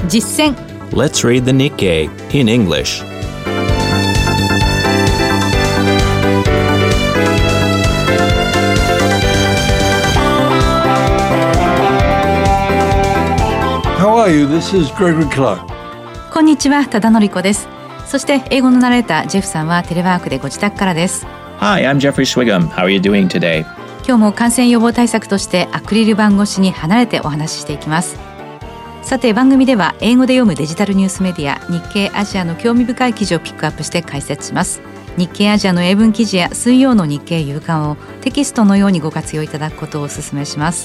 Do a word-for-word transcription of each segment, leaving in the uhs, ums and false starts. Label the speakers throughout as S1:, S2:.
S1: 実践
S2: Let's read the Nikkei in English.
S3: How are you? This is Gregory Clark.
S1: こんにちは、多田典子です。そして英語のナレータージェフさんはテレワークでご自宅からです。
S2: Hi, I'm Jeffrey Swigum. How are you doing today?
S1: 今日も感染予防対策としてアクリル板越しに離れてお話ししていきます。さて、番組では英語で読むデジタルニュースメディア日経アジアの興味深い記事をピックアップして解説します。日経アジアの英文記事や水曜の日経夕刊をテキストのようにご活用いただくことをお勧めします。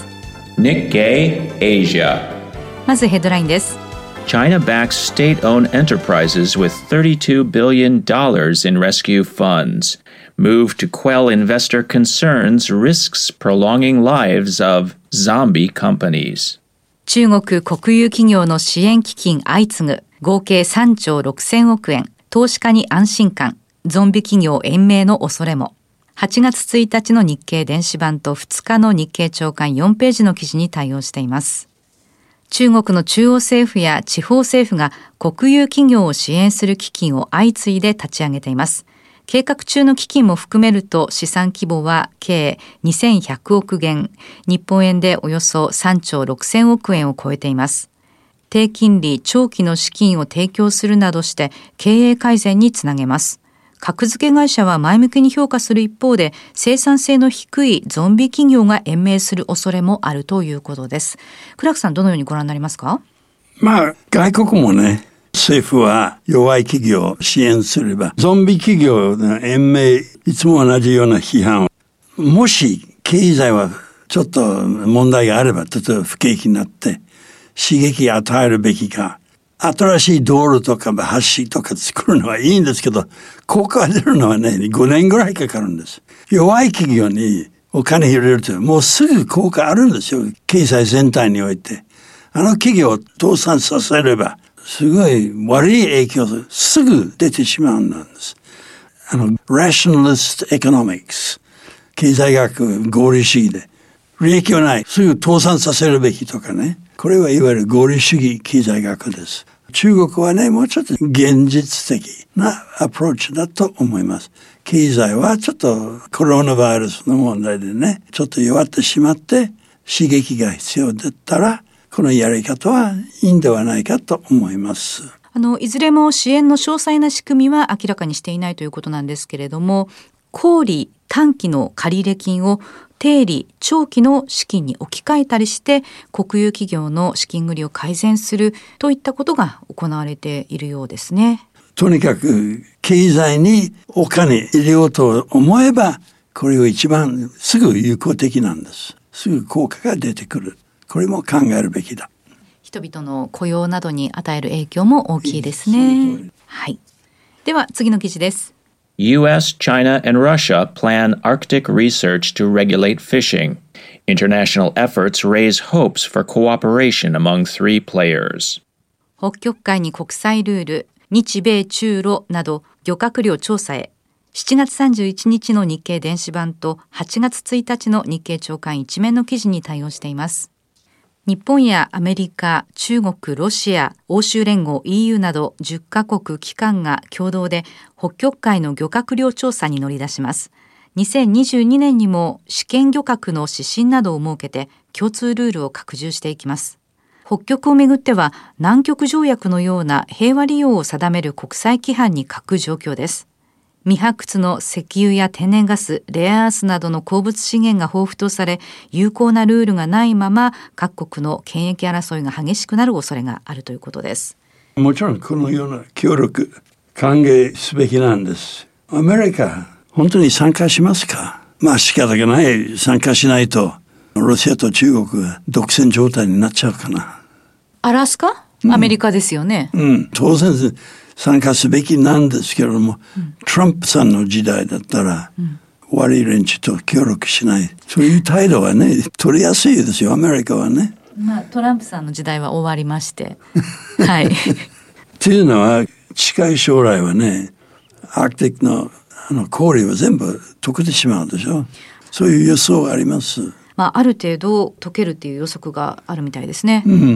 S2: Nikkei Asia.
S1: まずヘッドラインです。
S2: China backs state-owned enterprises with thirty-two billion dollars in rescue funds. Move to quell investor concerns risks prolonging lives of zombie companies.
S1: 中国国有企業の支援基金相次ぐ、合計さんちょうろくせんおくえん、投資家に安心感、ゾンビ企業延命の恐れも。はちがつついたちの日経電子版とふつかの日経朝刊よんページの記事に対応しています。中国の中央政府や地方政府が国有企業を支援する基金を相次いで立ち上げています。計画中の基金も含めると資産規模は計にせんひゃくおくげん、日本円でおよそさんちょうろくせんおくえんを超えています。低金利長期の資金を提供するなどして経営改善につなげます。格付け会社は前向きに評価する一方で、生産性の低いゾンビ企業が延命する恐れもあるということです。クラークさん、どのようにご覧になりますか？
S3: まあ外国もね、政府は弱い企業を支援すれば、ゾンビ企業の延命、いつも同じような批判を、もし経済はちょっと問題があれば、例えば不景気になって刺激を与えるべきか、新しい道路とか橋とか作るのはいいんですけど、効果が出るのはね、ごねんぐらいかかるんです。弱い企業にお金入れるともうすぐ効果あるんですよ。経済全体において。あの企業を倒産させれば、すごい悪い影響がすぐ出てしまうんです。あの、rationalist economics。経済学合理主義で。利益はない。すぐ倒産させるべきとかね。これはいわゆる合理主義経済学です。中国はね、もうちょっと現実的なアプローチだと思います。経済はちょっとコロナウイルスの問題でね、ちょっと弱ってしまって刺激が必要だったら、このやり方はいいんではないかと思います。
S1: あの、いずれも支援の詳細な仕組みは明らかにしていないということなんですけれども、高利短期の借入金を低利長期の資金に置き換えたりして国有企業の資金繰りを改善するといったことが行われているようですね。
S3: とにかく経済にお金入れようと思えば、これを一番すぐ有効的なんです。すぐ効果が出てくる。これも考えるべきだ。
S1: 人々の雇用などに与える影響も大きいですね。はい。では次の記事です。
S2: U S, China, and Russia plan Arctic research to regulate fishing. International efforts raise hopes for cooperation among three players.
S1: 北極海に国際ルール、日米中ロなど漁獲量調査へ。しちがつさんじゅういちにちの日経電子版とはちがつついたちの日経朝刊一面の記事に対応しています。日本やアメリカ、中国、ロシア、欧州連合 イーユー などじゅっかこく機関が共同で北極海の漁獲量調査に乗り出します。にせんにじゅうにねんにも試験漁獲の指針などを設けて共通ルールを拡充していきます。北極をめぐっては南極条約のような平和利用を定める国際規範に欠く状況です。未発掘の石油や天然ガス、レアアースなどの鉱物資源が豊富とされ、有効なルールがないまま各国の権益争いが激しくなる恐れがあるということです。
S3: もちろんこのような協力歓迎すべきなんです。アメリカ本当に参加しますか？まあ仕方がない。参加しないとロシアと中国が独占状態になっちゃうかな。
S1: アラスカ？アメリカですよね。
S3: うん、うん、当然参加すべきなんですけれども、うん、トランプさんの時代だったら、うん、悪い連中と協力しない、そういう態度はね取りやすいですよ、アメリカはね。
S1: まあトランプさんの時代は終わりましてはい
S3: っていうのは近い将来はね、アークティックのあの氷は全部溶けてしまうでしょ。そういう予想があります。
S1: まあ、ある程度溶けるっていう予測があるみたいですね。
S3: うん、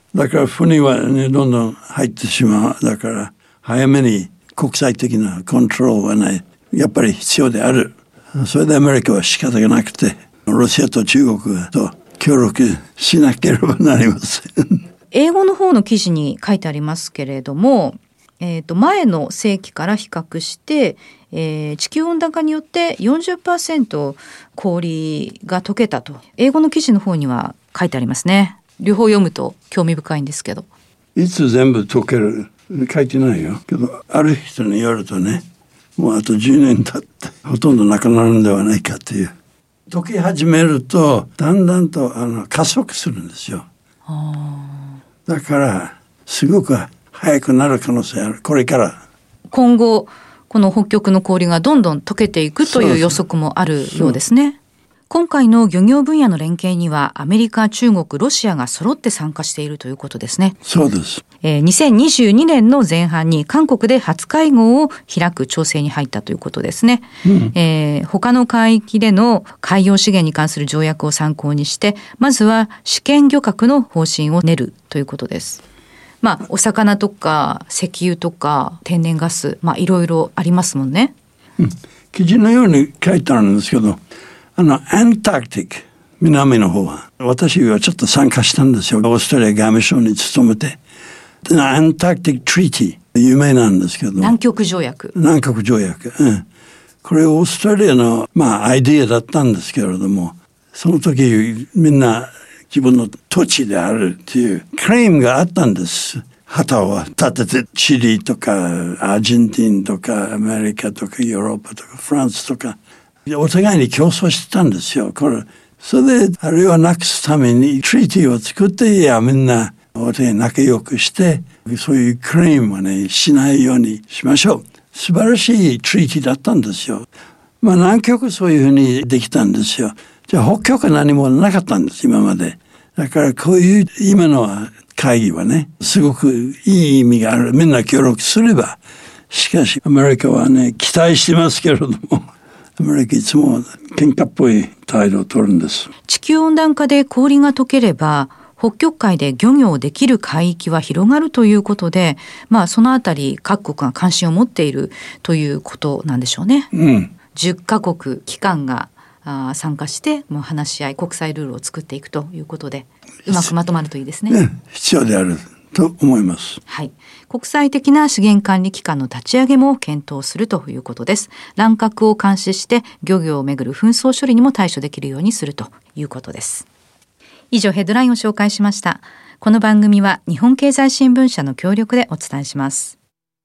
S3: だから船はねどんどん入ってしまう。だから早めに国際的なコントロールはねやっぱり必要である。それでアメリカは仕方がなくてロシアと中国と協力しなければなりません。
S1: 英語の方の記事に書いてありますけれども、えーと、前の世紀から比較して、えー、地球温暖化によって よんじゅっパーセント 氷が溶けたと英語の記事の方には書いてありますね。両方読むと興味深いんですけど、
S3: いつ全部溶ける書いてないよけど、ある人によるとねもうあとじゅうねん経ってほとんどなくなるんではないかという。溶け始めるとだんだんとあの加速するんですよ。だからすごく早くなる可能性ある。これから今
S1: 後この北極の氷がどんどん溶けていくという予測もあるようですね。今回の漁業分野の連携にはアメリカ、中国、ロシアが揃って参加しているということですね。
S3: そうです、
S1: えー、にせんにじゅうにねんの前半に韓国で初会合を開く調整に入ったということですね、うんえー、他の海域での海洋資源に関する条約を参考にしてまずは試験漁獲の方針を練るということです。まあ、お魚とか石油とか天然ガス、まあ、いろいろありますもんね、
S3: うん、記事のように書いてあるんですけどあのアンタークティック南の方は私はちょっと参加したんですよ。オーストラリア外務省に勤めてアンタークティック・トリティ有名なんですけど
S1: 南極条約
S3: 南極条約、うん、これオーストラリアの、まあ、アイディアだったんですけれどもその時みんな自分の土地であるっていうクレームがあったんです。旗を立ててチリとかアージェンティンとかアメリカとかヨーロッパとかフランスとかお互いに競争してたんですよ。これそれであれをなくすためにトリティを作っていやみんなお互い仲良くしてそういうクレームはねしないようにしましょう。素晴らしいトリティだったんですよ。まあ南極そういうふうにできたんですよ。じゃあ北極は何もなかったんです今まで。だからこういう今の会議はねすごくいい意味がある。みんな協力すれば。しかしアメリカはね期待してますけれどもアメリカいつも喧嘩っぽい態度を取るんです。
S1: 地球温暖化で氷が溶ければ北極海で漁業できる海域は広がるということで、まあそのあたり各国が関心を持っているということなんでしょうね。
S3: うん、
S1: じゅっかこく機関があ参加してもう話し合い国際ルールを作っていくということでうまくまとまるといいですね。
S3: ね必要であると思います。
S1: はい。国際的な資源管理機関の立ち上げも検討するということです。乱獲を監視して漁業をめぐる紛争処理にも対処できるようにするということです。以上ヘッドラインを紹介しました。この番組は日本経済新聞社の協力でお伝えします。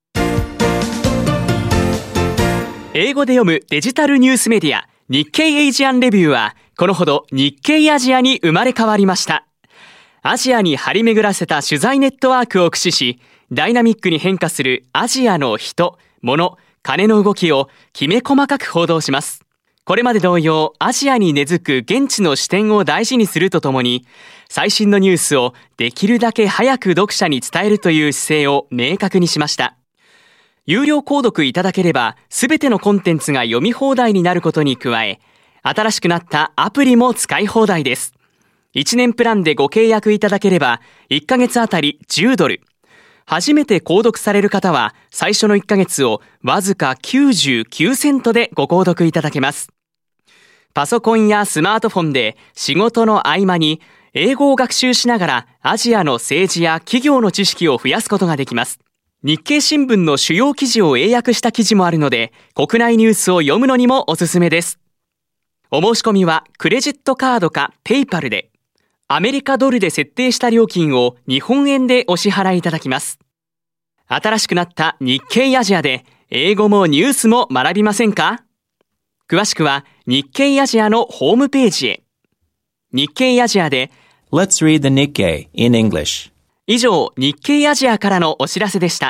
S4: 英語で読むデジタルニュースメディア日経エイジアンレビューはこのほど日経アジアに生まれ変わりました。アジアに張り巡らせた取材ネットワークを駆使しダイナミックに変化するアジアの人、物、金の動きをきめ細かく報道します。これまで同様アジアに根付く現地の視点を大事にするとともに最新のニュースをできるだけ早く読者に伝えるという姿勢を明確にしました。有料購読いただければすべてのコンテンツが読み放題になることに加え新しくなったアプリも使い放題です。いちねんプランでご契約いただければいっかげつあたりじゅうドル。初めて購読される方は最初のいっかげつをわずかきゅうじゅうきゅうセントでご購読いただけます。パソコンやスマートフォンで仕事の合間に英語を学習しながらアジアの政治や企業の知識を増やすことができます。日経新聞の主要記事を英訳した記事もあるので国内ニュースを読むのにもおすすめです。お申し込みはクレジットカードかペイパルでアメリカドルで設定した料金を日本円でお支払いいただきます。新しくなった日経アジアで英語もニュースも学びませんか？詳しくは日経アジアのホームページへ。日経アジアで
S5: Let's read the Nikkei in English。
S4: 以上、日経アジアからのお知らせでした。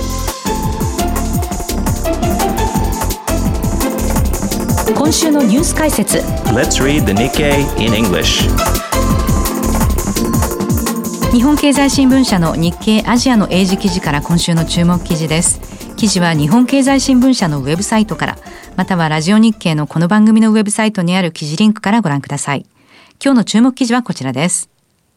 S1: 今週のニュース解説
S5: Let's read the Nikkei in English。
S1: 日本経済新聞社の日経アジアの英字記事から今週の注目記事です。記事は日本経済新聞社のウェブサイトからまたはラジオ日経のこの番組のウェブサイトにある記事リンクからご覧ください。今日の注目記事はこちらです。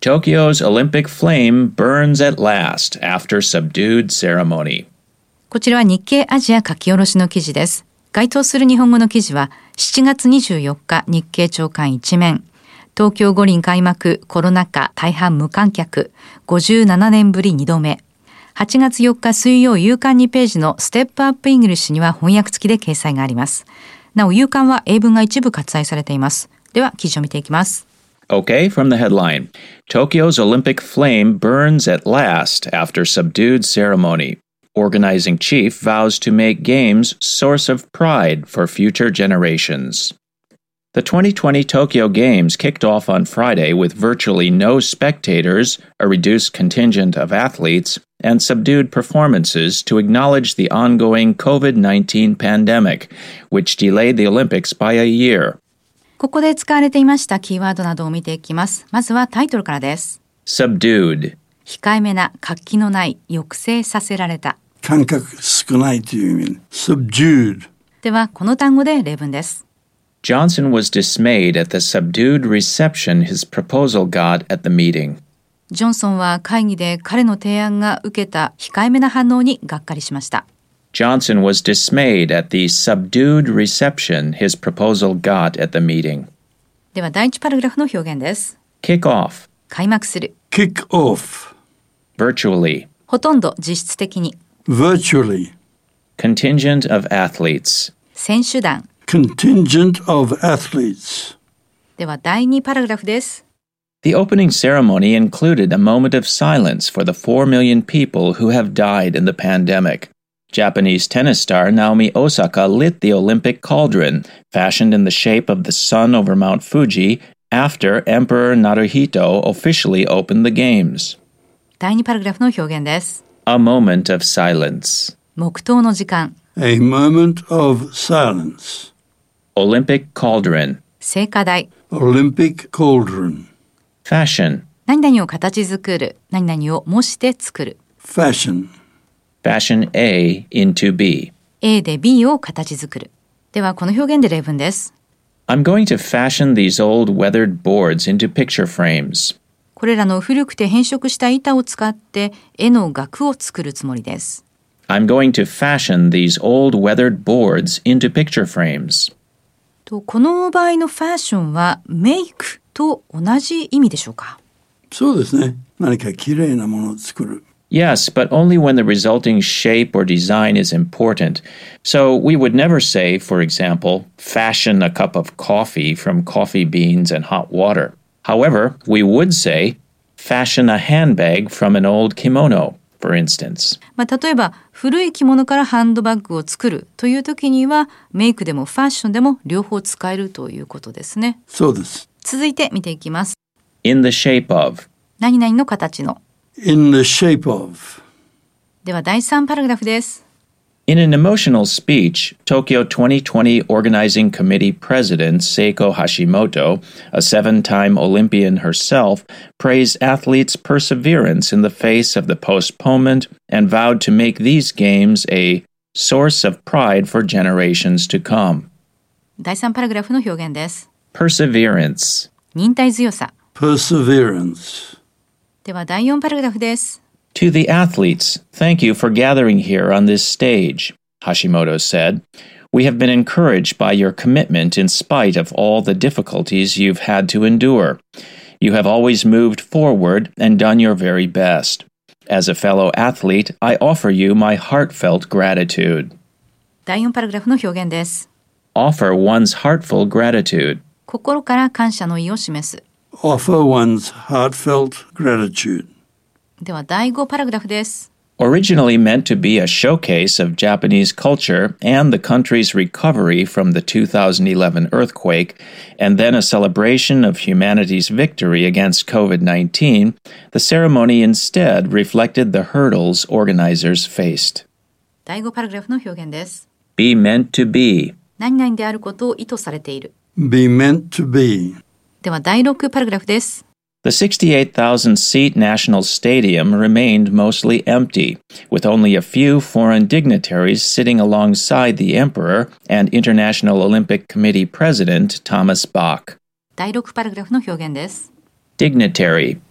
S2: Tokyo's Olympic flame burns at last after subdued ceremony.
S1: こちらは日経アジア書き下ろしの記事です。該当する日本語の記事はしちがつにじゅうよっか日経朝刊一面、東京五輪開幕コロナ禍大半無観客ごじゅうななねんぶりにどめ、はちがつよっか水曜夕刊にページのステップアップイングリッシュには翻訳付きで掲載があります。なお夕刊は英文が一部割愛されています。では記事を見ていきます。
S2: Okay, from the headline. Tokyo's Olympic flame burns at last after subdued ceremony. Organizing chief vows to make games source of pride for future generations. The twenty twenty Tokyo Games kicked off on Friday with virtually no spectators, a reduced contingent of athletes, and subdued performances to acknowledge the ongoing covid nineteen pandemic, which delayed the Olympics by a year.
S1: ここで使われていましたキーワードなどを見ていきます。まずはタイトルからです。
S2: Subdued.
S1: 控えめな、活気のない、抑制させられた。
S3: 感覚少ないという意味。subdued.
S1: では、この単語で例文です。
S2: Johnson was dismayed at the subdued reception his proposal got at the meeting.
S1: ジョンソンは会議で彼の提案が受けた控えめな反応にがっかりしました。
S2: Johnson was dismayed at the subdued reception his proposal got at the meeting.
S1: では第一パラグラフの表現です。
S2: Kick off.
S1: 開幕する。
S3: kick off.
S2: Virtually.
S1: ほとんど実質的に。
S3: virtually.
S2: Contingent of athletes.
S1: 選手団。
S3: contingent of athletes.
S1: では第二パラグラフです。
S2: The opening ceremony included a moment of silence for the four million people who have died in the pandemic. Japanese tennis star Naomi Osaka lit the Olympic cauldron, fashioned in the shape of the sun over Mount Fuji, after Emperor Naruhito officially opened the games.
S1: 第二パラグラフの表現です。
S2: A moment of silence.
S1: 黙祷の時間。
S3: A moment of silence.
S2: Olympic cauldron.
S1: 聖火台。
S3: Olympic cauldron.
S2: Fashion.
S1: 何々を形作る。何々を模して作る。
S3: Fashion.
S2: Fashion A into B.
S1: A で B を形作る。ではこの表現で例文です。
S2: I'm going to fashion these old weathered boards into picture frames.
S1: これらの古くて変色した板を使って絵の額を作るつもりです。
S2: I'm going to fashion these old weathered boards into picture frames.
S1: とこの場合のファッションはメイクと同じ意味でしょうか？
S3: そうですね。何かきれいなものを作る。
S2: Yes, but only when the resulting shape or design is important. So we would never say, for example, fashion a cup of coffee from coffee beans and hot water. However, we would say, fashion a handbag from an old kimono, for instance.
S1: まあ、例えば古い着物からハンドバッグを作るという時にはメイクでもファッションでも両方使えるということですね。
S3: そうです。
S1: 続いて見ていきます。
S2: In the shape of.
S1: 何々の形の。
S3: In the shape of.
S1: では第三パラグラフです。
S2: In an emotional speech, Tokyo twenty twenty Organizing Committee President Seiko Hashimoto, a seven-time Olympian herself, praised athletes' perseverance in the face of the postponement and vowed to make these games a source of pride for generations to come.
S1: 第三パラグラフの表現です。
S2: Perseverance.
S1: 忍耐強さ。
S3: Perseverance.
S1: では第四パラグラフです。
S2: To the athletes, thank you for gathering here on this stage, Hashimoto said. We have been encouraged by your commitment in spite of all the difficulties you've had to endure. You have always moved forward and done your very best. As a fellow athlete, I offer you my heartfelt gratitude.
S1: 第四パラグラフの表現です。
S2: Offer one's heartful gratitude.
S1: 心から感謝の意を示す。
S3: Offer one's heartfelt gratitude.
S1: では第五パラグラフです。
S2: Originally meant to be a showcase of Japanese culture and the country's recovery from the two thousand eleven earthquake, and then a celebration of humanity's victory against covid nineteen, the ceremony instead reflected the hurdles organizers faced.
S1: 第五パラグラフの表現です。
S2: Be meant to be.
S1: 何々であることを意図されている。
S3: Be meant to be.
S1: では第六パラグラフです。
S2: The sixty-eight thousand seat national stadium remained mostly empty, with only a few foreign dignitaries sitting alongside the emperor and International Olympic Committee President Thomas Bach.
S1: 第六パラグラフの表現です。
S2: Dignitary.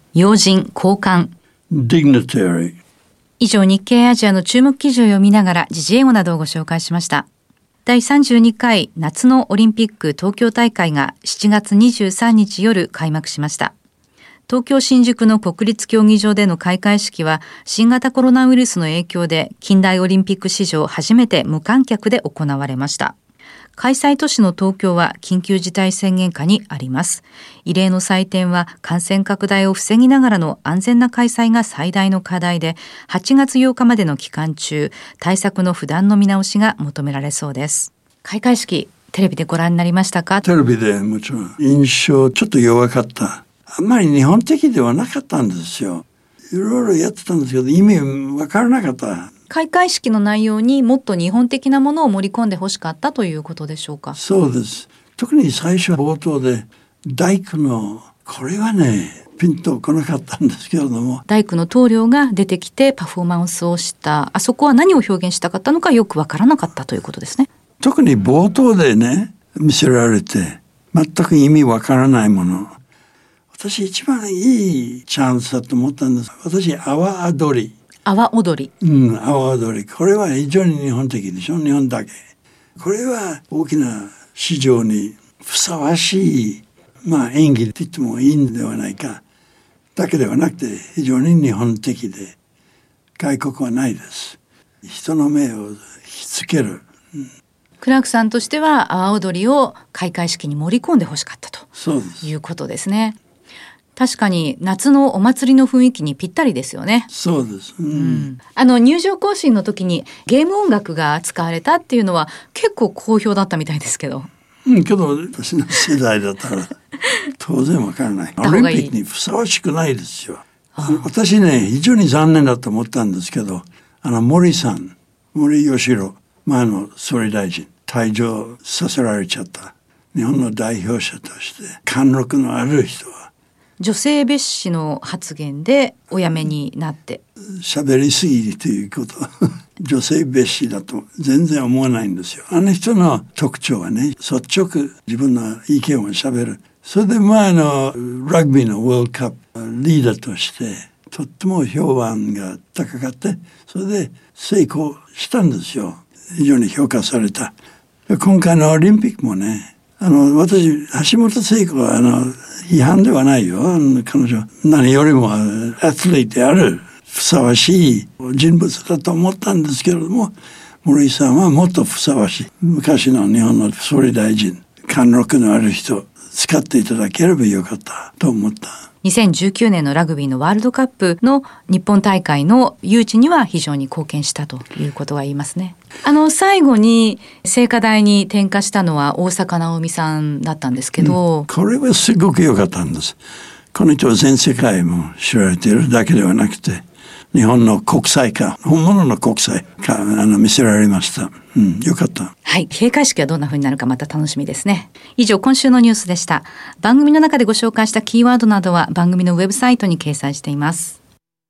S1: 要人、高官。
S3: dignitary。
S1: 以上、日経アジアの注目記事を読みながら時事英語などをご紹介しました。だいさんじゅうにかい夏のオリンピック東京大会がしちがつにじゅうさんにち夜開幕しました。東京新宿の国立競技場での開会式は新型コロナウイルスの影響で近代オリンピック史上初めて無観客で行われました。開催都市の東京は緊急事態宣言下にあります。異例の祭典は感染拡大を防ぎながらの安全な開催が最大の課題で、はちがつようかまでの期間中、対策の不断の見直しが求められそうです。開会式、テレビでご覧になりましたか？
S3: テレビでもちろん印象ちょっと弱かった。あんまり日本的ではなかったんですよ。いろいろやってたんですけど意味わからなかった。
S1: 開会式の内容にもっと日本的なものを盛り込んでほしかったということでしょうか？
S3: そうです。特に最初冒頭で大工のこれはねピンとこなかったんですけれども、
S1: 大工の棟梁が出てきてパフォーマンスをした、あそこは何を表現したかったのかよくわからなかったということですね。
S3: 特に冒頭でね見せられて全く意味わからないもの、私一番いいチャンスだと思ったんです。私阿波踊り
S1: 阿波踊り、
S3: うん、阿波踊り、これは非常に日本的でしょ。日本だけ。これは大きな市場にふさわしい、まあ演技って言ってもいいんではないか。だけではなくて非常に日本的で外国はないです。人の目を引きつける。うん、
S1: クラークさんとしては阿波踊りを開会式に盛り込んでほしかったということですね。確かに夏のお祭りの雰囲気にぴったりですよね。
S3: そうです、うんうん、
S1: あの入場行進の時にゲーム音楽が使われたっていうのは結構好評だったみたいですけど、
S3: うん、けど私の世代だったら当然わからない。オリンピックにふさわしくないですよ。私ね非常に残念だと思ったんですけど、あの森さん、森喜朗前の総理大臣退場させられちゃった。日本の代表者として貫禄のある人は
S1: 女性蔑視の発言でお辞めになって
S3: 喋りすぎということ女性蔑視だと全然思わないんですよ。あの人の特徴はね率直自分の意見を喋る。それで前のラグビーのワールドカップリーダーとしてとっても評判が高かって、それで成功したんですよ。非常に評価された。今回のオリンピックもね、あの私橋本聖子はあの批判ではないよ。彼女何よりもアスリートであるふさわしい人物だと思ったんですけれども、森井さんはもっとふさわしい昔の日本の総理大臣、貫禄のある人使っていただければよかったと思った。
S1: にせんじゅうきゅうねんのラグビーのワールドカップの日本大会の誘致には非常に貢献したということが言いますね。あの最後に聖火台に点火したのは大坂なおみさんだったんですけど、
S3: うん、これはすごく良かったんです。この人は全世界も知られているだけではなくて日本の国際化、本物の国際化あの見せられました。うん、よかった。
S1: はい、閉会式はどんな風になるかまた楽しみですね。以上今週のニュースでした。番組の中でご紹介したキーワードなどは番組のウェブサイトに掲載しています。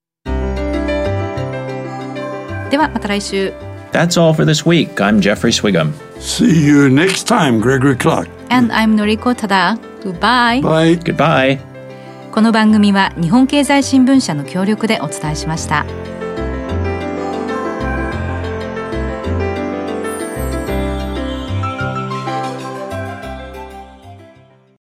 S1: ではまた来週。
S2: That's all for this week. I'm Jeffrey Swigum.
S3: See you next time, Gregory Clark.
S1: And I'm Noriko Tada. Goodbye.
S3: Bye.
S2: Goodbye.
S1: この番組は日本経済新聞社の協力でお伝えしました。